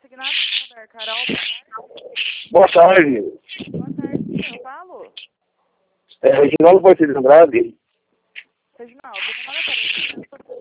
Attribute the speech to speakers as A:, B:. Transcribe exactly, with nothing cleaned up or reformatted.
A: consignado da Carol.
B: Boa tarde.
A: Boa tarde, eu falo.
B: É, Reginaldo Porteiro Andrade.
A: Reginaldo, meu nome é Carol.